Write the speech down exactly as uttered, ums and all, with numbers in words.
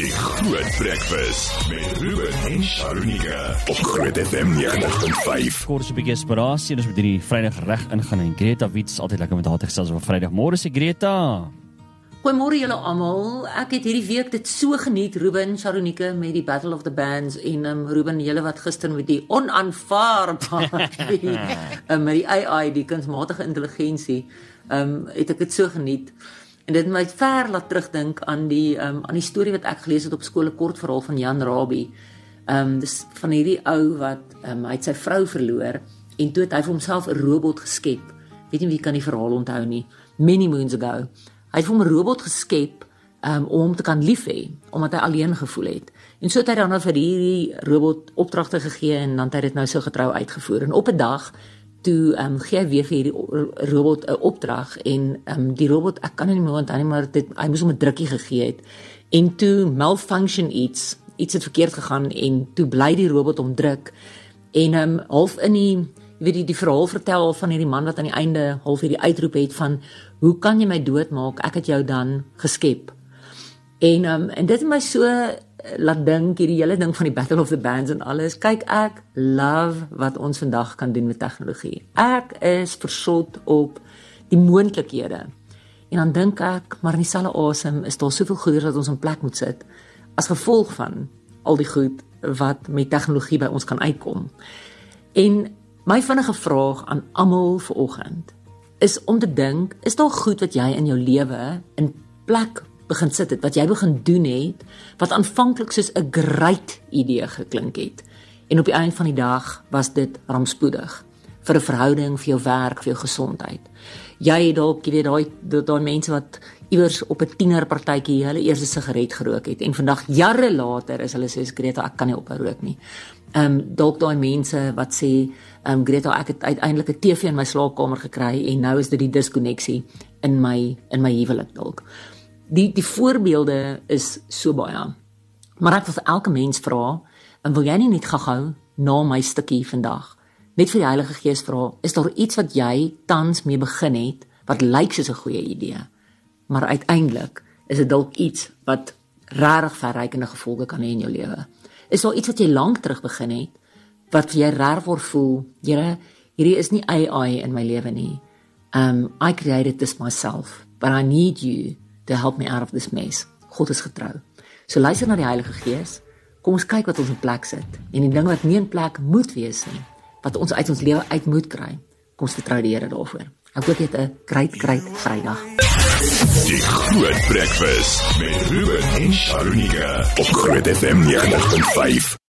Die Groot Breakfast met Ruben en Sharonika op Groot F M negentig punt vyf. Kort so 'n bietjie inspirasie, ons moet hierdie Vrydag reg ingaan en Greta Wiets altyd lekker met haar te gesels op Vrydag. Môre se Greta. Goeiemôre julle almal. Ek het hierdie week dit so geniet, Ruben, Sharonika met die Battle of the Bands en um, Ruben, julle wat gister met die onaanvaarbare um, met die A I, die kunsmatige intelligensie, um, het ek dit so geniet. En dit het my ver laat terugdink aan die um, aan die storie wat ek gelees het op skool, 'n kort verhaal van Jan Rabie. Um, dis van hierdie ou wat um, hy het sy vrou verloor en toe het hy vir homself 'n robot geskep. Weet nie wie kan die verhaal onthou nie. Many moons ago. Hy het vir hom 'n robot geskep um, om hom te kan lief hê, omdat hy alleen gevoel het. En so het hy dan nou vir hierdie robot opdragte gegee en dan het hy dit nou so getrou uitgevoer. En op 'n dag toe um, gee hy weer vir hierdie robot 'n opdrag en um, die robot, ek kan nie meer onthou nie, maar dit, hy moes hom 'n drukkie gegee het. En toe malfunction iets, iets het verkeerd gegaan en toe bly die robot hom druk. En um, half in die, jy weet die, die verhaal vertel van hierdie man wat aan die einde half hierdie uitroep het van, hoe kan jy my doodmaak, ek het jou dan geskep. En, um, en dit het my so laat dink, hierdie hele ding van die Battle of the Bands en alles, kyk, ek love wat ons vandag kan doen met tegnologie. Ek is versot op die moontlikhede. En dan dink ek, maar in dieselfde asem is daar soveel goeders wat ons in plek moet sit, as gevolg van al die goed wat met tegnologie by ons kan uitkom. En my vinnige vraag aan almal vanoggend is om te dink, is daar goed wat jy in jou lewe in plek begin sit het, wat jy begin doen het, wat aanvanklik soos 'n great idee geklink het. En op die einde van die dag was dit rampspoedig. Vir 'n verhouding, vir jou werk, vir jou gesondheid. Jy het dalk, jy weet, daai daai mense wat iewers op 'n tienerpartytjie hulle eerste sigaret gerook het en vandag jare later is hulle soos Greta, ek kan nie ophou rook nie. Ehm um, dalk daai mense wat sê, ehm um, Greta, ek het uiteindelik 'n T V in my slaapkamer gekry en nou is dit die diskonneksie in my in my huwelik dalk. Die die voorbeelde is so baie. Maar ek wil vir elke mens vra, en wil jy nie net gou-gou na my stukkie vandag net vir die Heilige Gees vra, is daar iets wat jy tans mee begin het wat lyk soos 'n goeie idee, maar uiteindelik is dit dalk iets wat regtig verrykende gevolge kan hê in jou lewe. Is daar iets wat jy lank terug begin het wat vir jy regtig word voel, Here, hierdie is nie A I in my lewe nie. Um I created this myself, but I need you to help me out of this mess. God is getrou. So luister na die Heilige Gees. Kom ons kyk wat ons in plek sit. En die ding wat nie in plek moet wees nie, wat ons uit ons lewe uit moet kry, kom ons vertrou die Here daarvoor. Ek hoop jy het 'n great, great Vrydag. Die Groot Breakfast met Ruben en Sharonika op Groot F M negentig punt vyf.